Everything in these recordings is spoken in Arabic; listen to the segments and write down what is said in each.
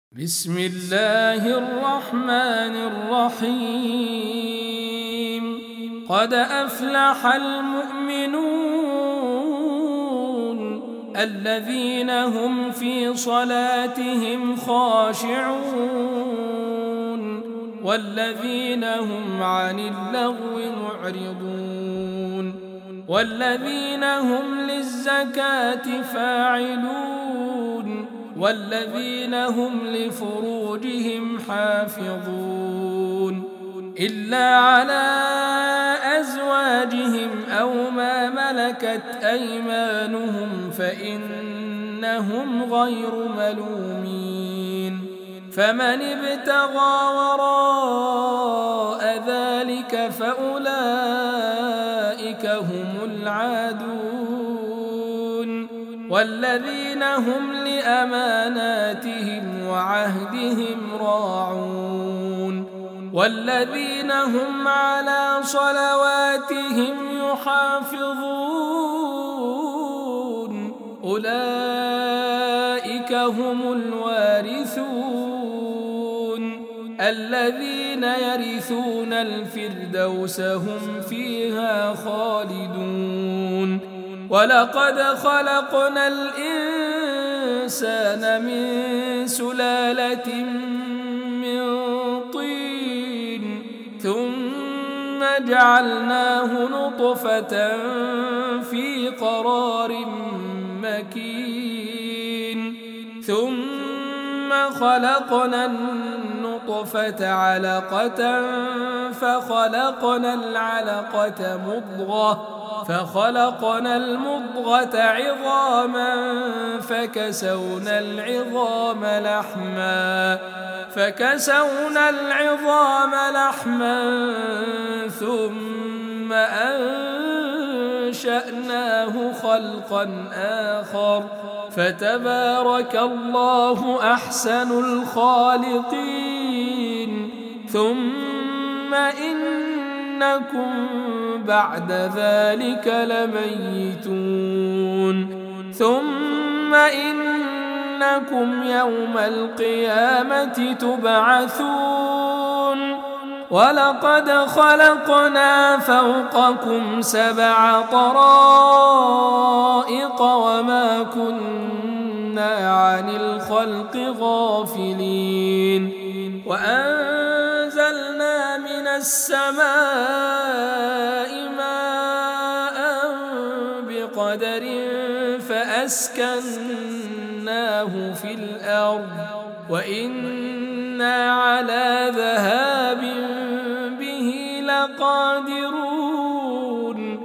بسم الله الرحمن الرحيم قد أفلح المؤمنون الذين هم في صلاتهم خاشعون والذين هم عن اللغو معرضون والذين هم للزكاة فاعلون والذين هم لفروجهم حافظون إلا على أزواجهم أو ما ملكت أيمانهم فإنهم غير ملومين فمن ابتغى وراء ذلك فأولئك هم العادون والذين هم لأماناتهم وعهدهم راعون والذين هم على صلواتهم يحافظون أولئك هم الوارثون الذين يرثون الفردوس هم فيها خالدون ولقد خلقنا الإنسان من سلالة من طين ثم جعلناه نطفة في قرار مكين ثم خلقنا النطفة علقة فخلقنا العلقة مضغة فخلقنا المضغة عظاما فكسونا العظام لحما ثم أنشأناه خلقا آخر فتبارك الله أحسن الخالقين ثم إنكم بعد ذلك لميتون ثم إنكم يوم القيامة تبعثون ولقد خلقنا فوقكم 7 طرائق وما كنا عن الخلق غافلين وأنزلنا من السماء ماء بقدر فأسكناه في الأرض وإنا على ذهاب به لقادرون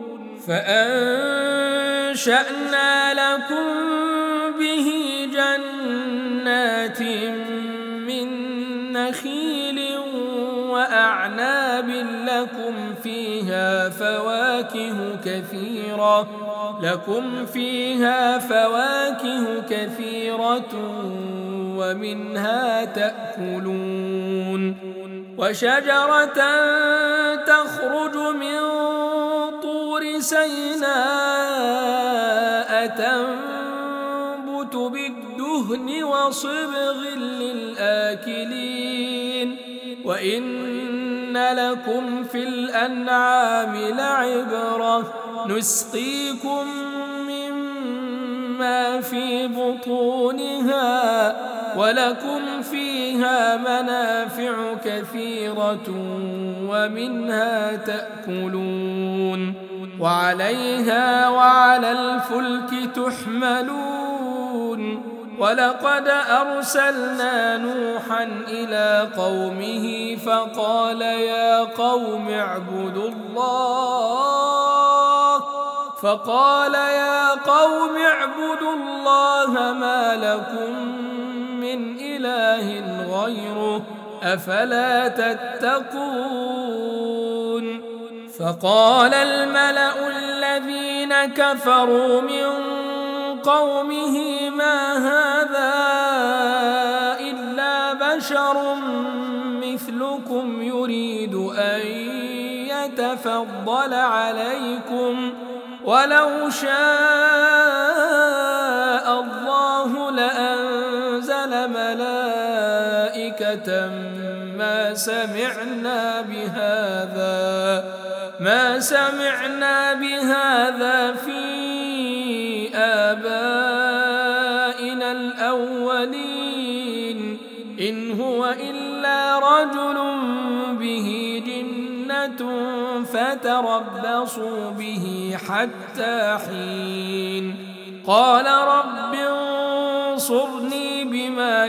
فأنشأنا لكم به جنات من نخيل وأعناب لكم فيها فواكه كثيرة ومنها تأكلون وشجرة تخرج من طور سيناء تنبت بالدهن وصبغ للآكلين وإن لكم في الأنعام لعبرة نسقيكم مما في بطونها ولكم فيها منافع كثيرة ومنها تأكلون وعليها وعلى الفلك تحملون ولقد أرسلنا نوحا إلى قومه فقال يا قوم اعبدوا الله ما لكم من إله غيره أفلا تتقون فقال الملأ الذين كفروا من قومه ما هذا إلا بشر مثلكم يريد أن يتفضل عليكم ولو شاء الله لأنزل ملائكة ملائكة ما سمعنا بهذا في آبائنا الأولين إن هو إلا رجل به جنة فتربصوا به حتى حين قال رب انصرني بما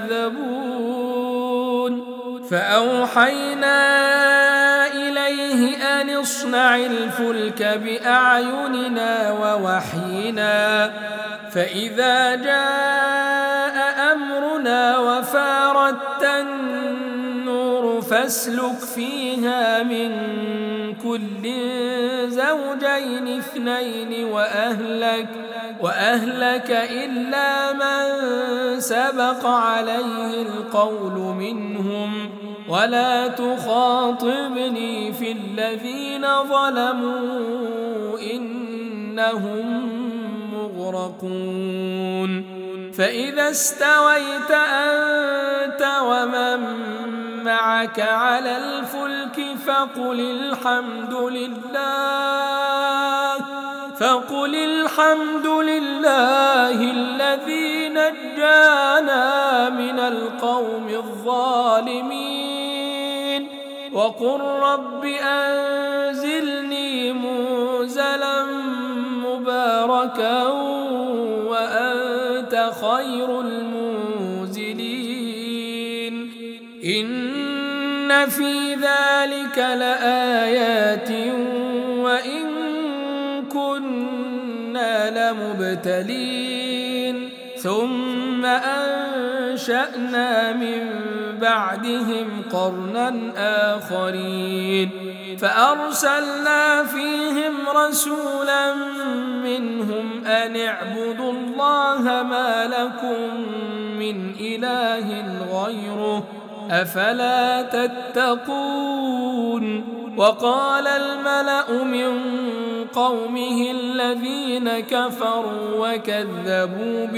كذبون فأوحينا إليه أن اصنع الفلك بأعيننا ووحينا فإذا جاء أمرنا وفارت النور فاسلك فيها من كل زوجين اثنين وأهلك إلا من سبق عليه القول منهم ولا تخاطبني في الذين ظلموا إنهم مغرقون فإذا استويت أنت ومن معك على الفلك فقل الحمد لله الذي نجانا من القوم الظالمين وقل رب أنزلني منزلا مباركا وأنت خير المنزلين إن في ذلك لآيات وإن كنا لمبتلين ثم أنشأنا من بعدهم قرنا آخرين فأرسلنا فيهم رسولا منهم أن اعبدوا الله ما لكم من إله غيره أفلا تتقون وقال الملأ من قومه الذين كفروا وكذبوا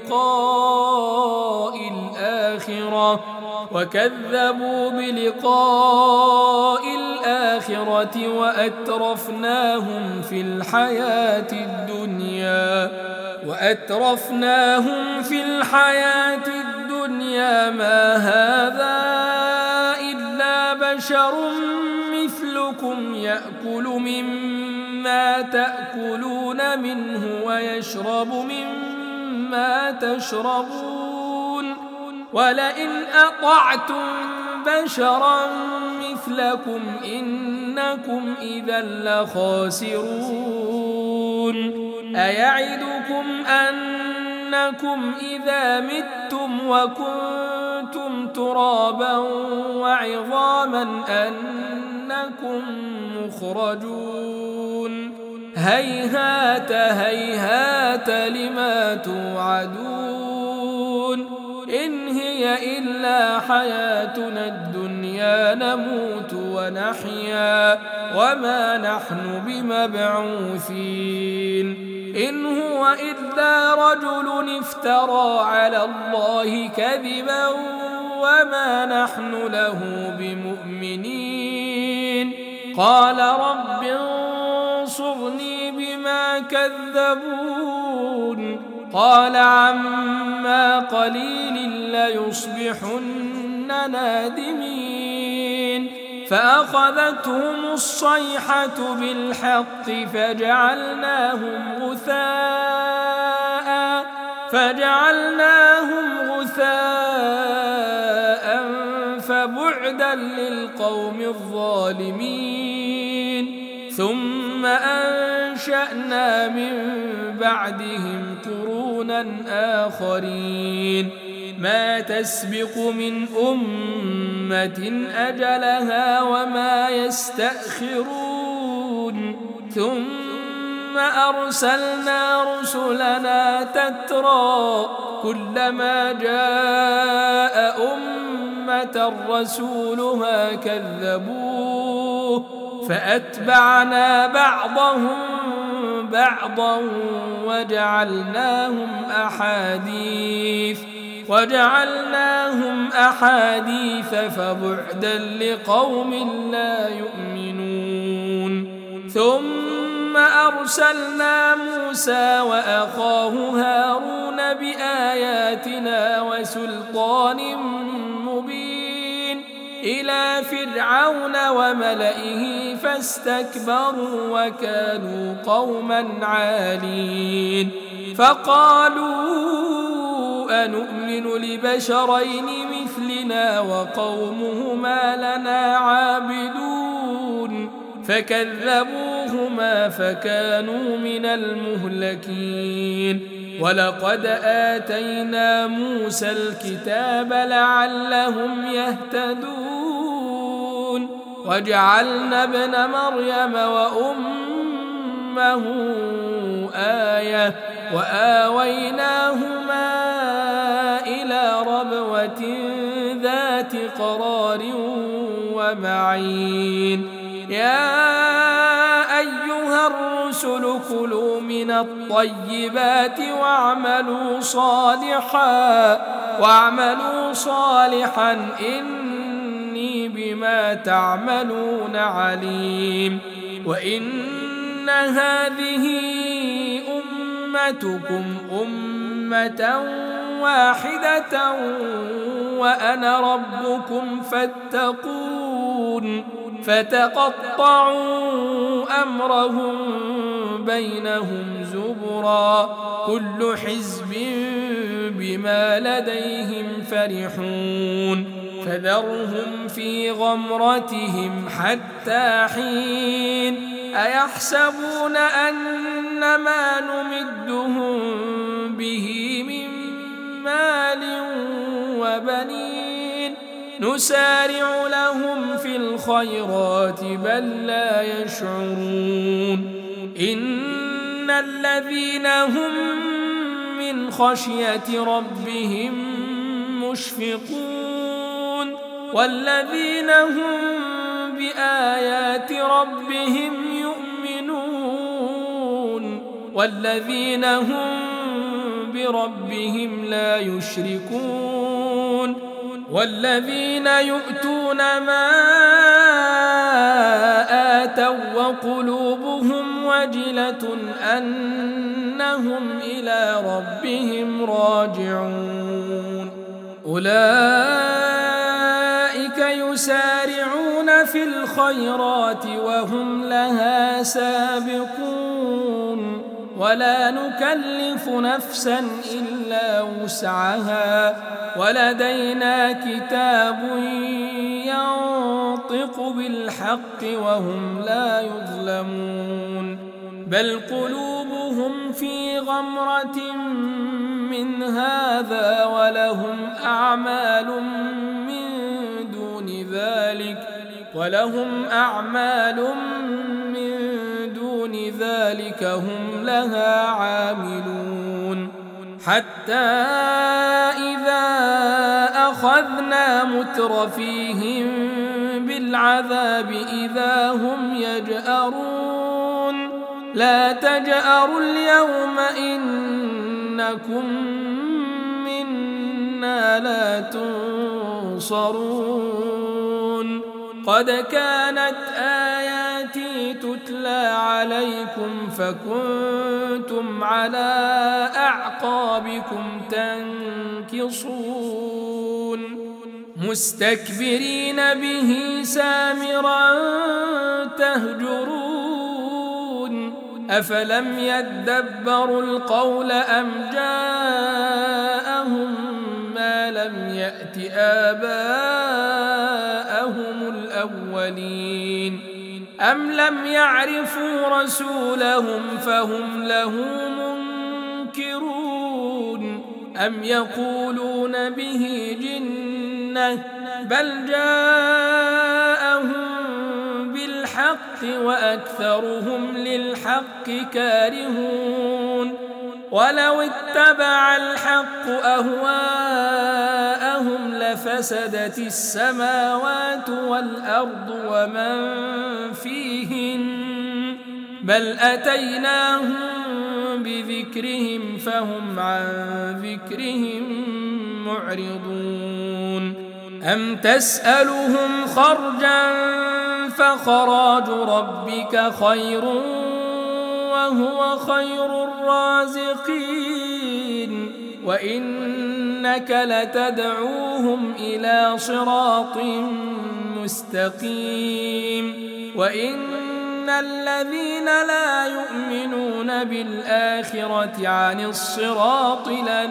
بلقاء الآخرة وأترفناهم في الحياة الدنيا ما هذا إلا بشر مثلكم يأكل مما تأكلون منه ويشرب مما تشربون ولئن أطعتم بشرا مثلكم إنكم إذا لخاسرون أيعدكم أنكم إذا متم وكنتم ترابا وعظاما أنكم مخرجون هيهات هيهات لما توعدون إن هي إلا حياتنا الدنيا نموت ونحيا وما نحن بمبعوثين إن هو إلا رجل افترى على الله كذبا وما نحن له بمؤمنين قال رب انصرني بما كذبون قال عما قليل ليصبحن نادمين فأخذتهم الصيحة بالحق فجعلناهم غثاء فبعدا للقوم الظالمين ثم أنشأنا من بعدهم قرونا آخرين ما تسبق من أمة أجلها وما يستأخرون ثم أرسلنا رسلنا تترى كلما جاء أمة رسولها كذبوه فأتبعنا بعضهم بعضا وجعلناهم أحاديث وجعلناهم أحاديث فبعدا لقوم لا يؤمنون ثم أرسلنا موسى وأخاه هارون بآياتنا وسلطان مبين إلى فرعون وملئه فاستكبروا وكانوا قوما عالين فقالوا أنؤمن لبشرين مثلنا وقومهما لنا عابدون فكذبوهما فكانوا من المهلكين ولقد آتينا موسى الكتاب لعلهم يهتدون وجعلنا ابن مريم وأمه آية وآويناهما إلى ربوة ذات قرار ومعين يا أيها الرسل كلوا من الطيبات واعملوا صالحا إني بما تعملون عليم وإن هذه أمتكم أمة واحدة وأنا ربكم فاتقون فتقطعوا أمرهم بينهم زبرا كل حزب بما لديهم فرحون فذرهم في غمرتهم حتى حين أيحسبون أن ما نمدهم به من مال وبنين نسارع لهم في الخيرات بل لا يشعرون إن الذين هم من خشية ربهم مشفقون والذين هم بآيات ربهم يؤمنون والذين هم بربهم لا يشركون والذين يؤتون ما آتوا وقلوبهم وجلة أنهم إلى ربهم راجعون أولئك يسارعون في الخيرات وهم لها سابقون ولا نكلف نفسا إلا وسعها ولدينا كتاب ينطق بالحق وهم لا يظلمون بل قلوبهم في غمرة من هذا ولهم أعمال من دون ذلك هم لها عاملون حتى إذا أخذنا مترفيهم بالعذاب إذا هم يجأرون لا تجأروا اليوم إنكم منا لا تنصرون قد كانت آياتي تتلى عليكم فكنتم على أعقابكم تنكصون مستكبرين به سامرا تهجرون أفلم يدبروا القول أم جاءهم ما لم يأت آباءهم الأولين أم لم يعرفوا رسولهم فهم له منكرون أم يقولون به جنة بل جاءهم بالحق وأكثرهم للحق كارهون ولو اتبع الحق أهواءهم لفسدت السماوات والأرض ومن فيهن بل أتيناهم بذكرهم فهم عن ذكرهم معرضون أم تسألهم خرجا فخراج ربك خير وهو خير الرازقين وإنك لتدعوهم إلى صراط مستقيم وإن الذين لا يؤمنون بالآخرة عن الصراط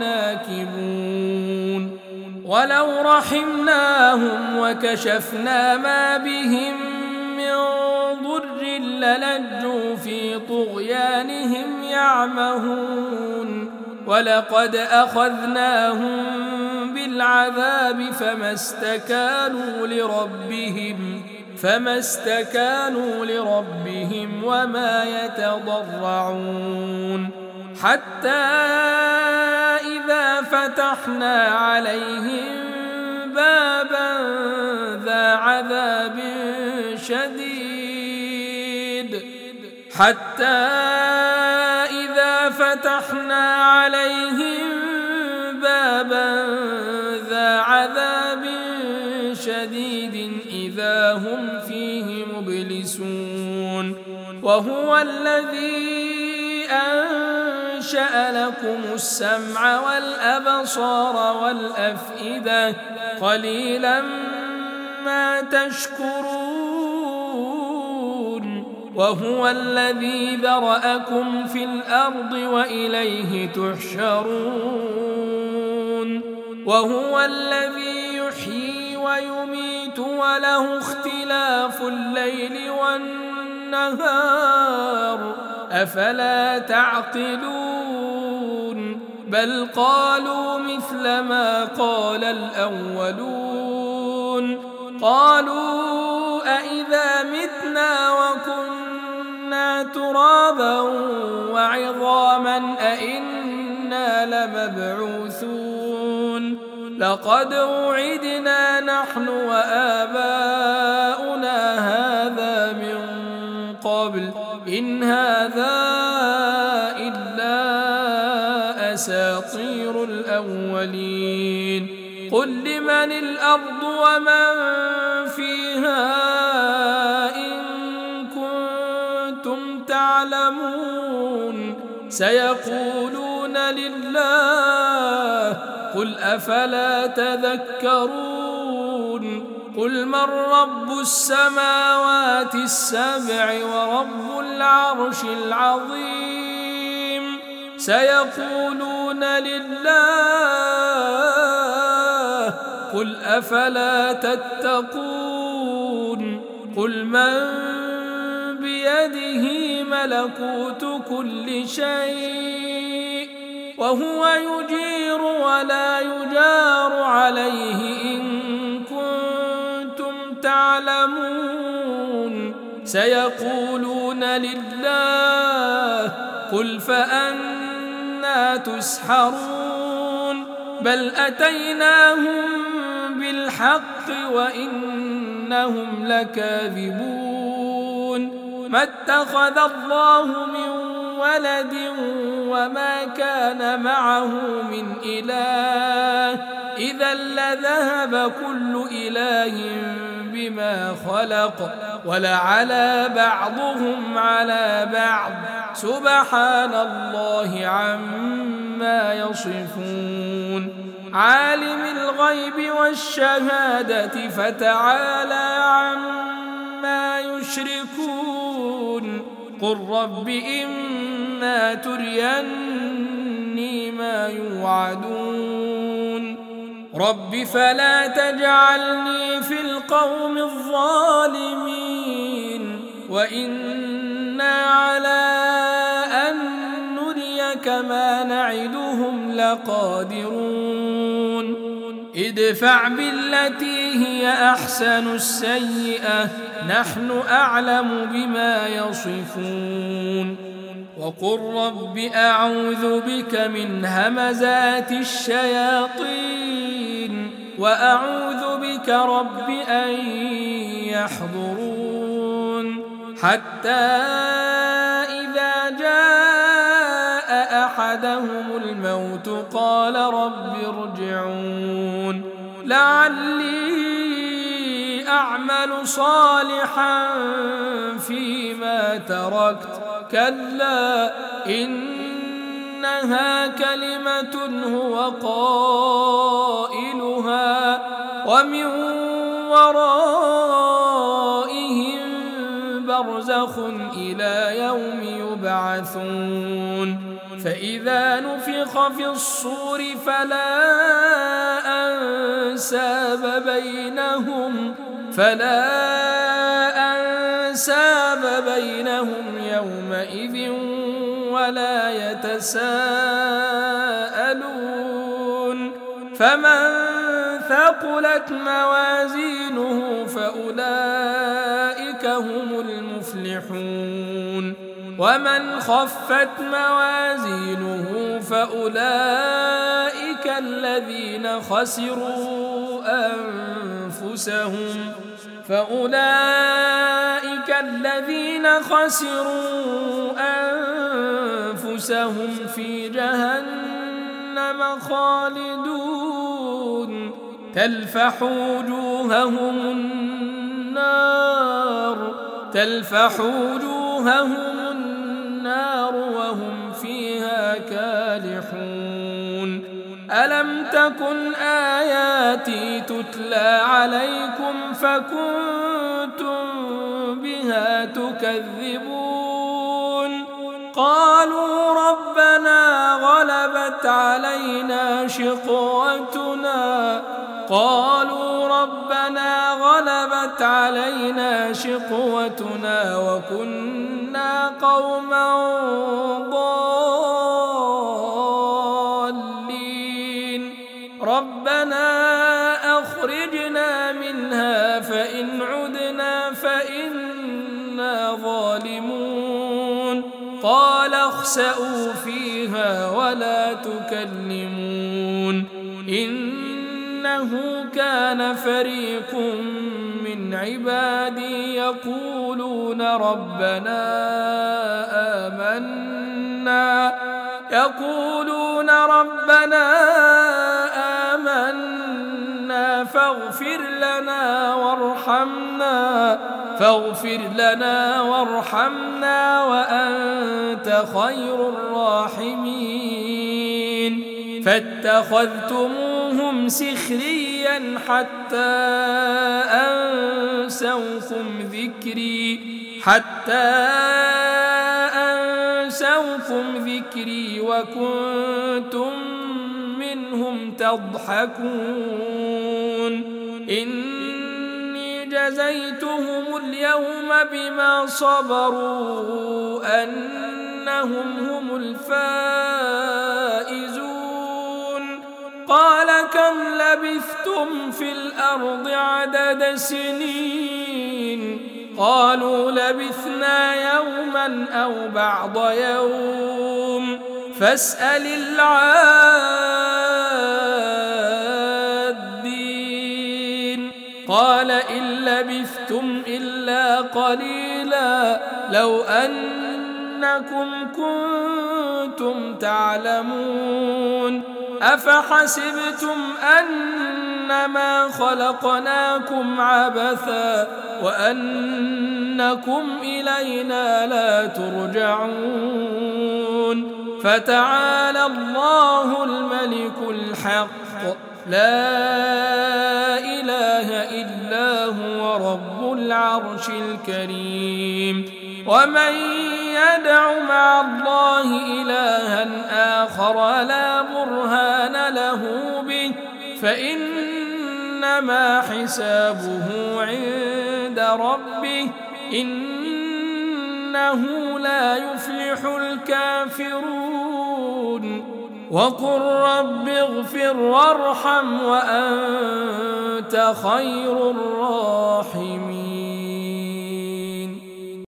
لناكبون ولو رحمناهم وكشفنا ما بهم من ضر للجوا في طغيانهم يعمهون ولقد أخذناهم بالعذاب فما استكانوا لربهم وما يتضرعون حتى إذا فتحنا عليهم بابا ذا عذاب شديد إذا هم فيه مبلسون وهو الذي أنشأ لكم السمع والأبصار والأفئدة قليلا ما تشكرون وهو الذي ذرأكم في الأرض وإليه تحشرون وهو الذي يحيي ويميت وله اختلاف الليل والنهار أفلا تعقلون بل قالوا مثل ما قال الأولون قالوا أئذا متنا وكنا ترابا وعظاما أئنا لمبعوثون لقد وعدنا نحن وآباؤنا هذا من قبل إن هذا إلا أساطير الأولين قل لمن الأرض ومن فيها إن كنتم تعلمون سيقولون لله قل أفلا تذكرون قل من رب السماوات السبع ورب العرش العظيم سيقولون لله قل أفلا تتقون قل من بيده ملكوت كل شيء وهو يجير ولا يجار عليه إن كنتم تعلمون سيقولون لله قل فأنى تسحرون بل أتيناهم بالحق وإنهم لكاذبون ما اتخذ الله من ولد وما كان معه من إله إذا لذهب كل إله بما خلق ولعلى بعضهم على بعض سبحان الله عما يصفون عالم الغيب والشهادة فتعالى عما يشركون قل رب إما تريني ما يوعدون رب فلا تجعلني في القوم الظالمين وإنا على أن نريك ما نعدهم لقادرون ادفع بالتي هي أحسن السيئة نحن أعلم بما يصفون وقل رب أعوذ بك من همزات الشياطين وأعوذ بك رب أن يحضرون حتى إذا جاء أحدهم الموت قال رب ارجعون لعلي أعمل صالحا فيما تركت كلا إنها كلمة هو قائلها ومن ورائهم برزخ إلى يوم يبعثون فإذا نفخ في الصور فلا أنساب بينهم يومئذ ولا يتساءلون فمن ثقلت موازينه فأولئك هم المفلحون ومن خفت موازينه فأولئك الذين خسروا أنفسهم في جهنم خالدون تلفح وجوههم النار وهم فيها كالحون ألم تكن آياتي تتلى عليكم فكنتم بها تكذبون قالوا ربنا غلبت علينا شقوتنا وكنا قوما ضالين ربنا أخرجنا منها فإن عدنا فإنا ظالمون قال اخسئوا فيها ولا تكلمون إنه كان فريق من عبادي يقولون ربنا آمنا فاغفر لنا وارحمنا وأنت خير الراحمين فاتخذتموهم سخريا حتى أنسوكم ذكري وكنتم منهم تضحكون إني جزيتهم اليوم بما صبروا أنهم هم الفائزون قال كم لبثتم في الأرض عدد سنين قالوا لبثنا يوما أو بعض يوم فاسأل العادين قال إن لبثتم إلا قليلا لو أنكم كنتم تعلمون أفحسبتم أنما خلقناكم عبثا وأنكم إلينا لا ترجعون فتعالى الله الملك الحق لا إله إلا هو رب العرش الكريم ومن يدع مع الله إلها آخر لا برهان له به فإنما حسابه عند ربه إنه لا يفلح الكافرون وقل رب اغفر وارحم وأنت خير الراحمين